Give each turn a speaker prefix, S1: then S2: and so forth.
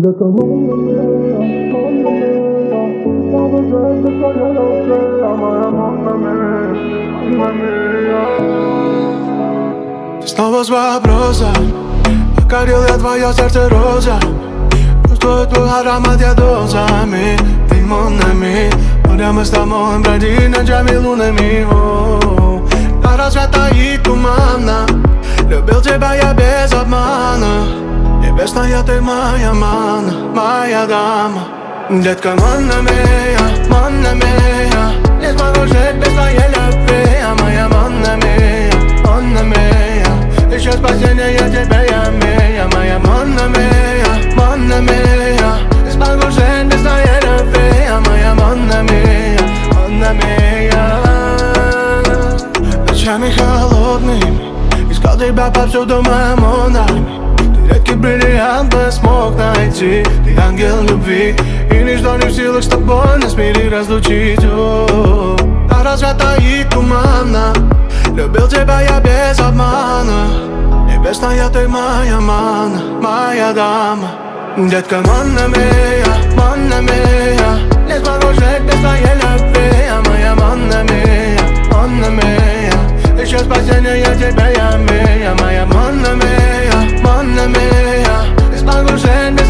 S1: Ты снова с вопросом: покорил я твое сердце роза. Чувствую твой аромат я дозами. Ты mon ami. Море мы с тобой бродим ночами лунами. На рассвета и тумана. Любил тебя я без обмана. Небесная ты моя мана, моя дама. Детка, mon ami, не смогу жить без твоей любви. Моя mon ami, ищу спасения тебе я мия. Моя mon ami, не смогу жить без твоей любви. Моя mon ami. Ночами холодными искал тебя повсюду, моя mon ami. Редкий бриллиант не смог найти. Ты ангел любви, и ничто не в силах с тобой нас в мире разлучить. На рассвета и тумана. Любил тебя я без обмана. Небесная ты моя мана, моя дама. Детка, mon ami, не смогу жить без твоей любви. Моя mon ami, ищу спасения тебе я мия. Моя mon ami, не смогу жить без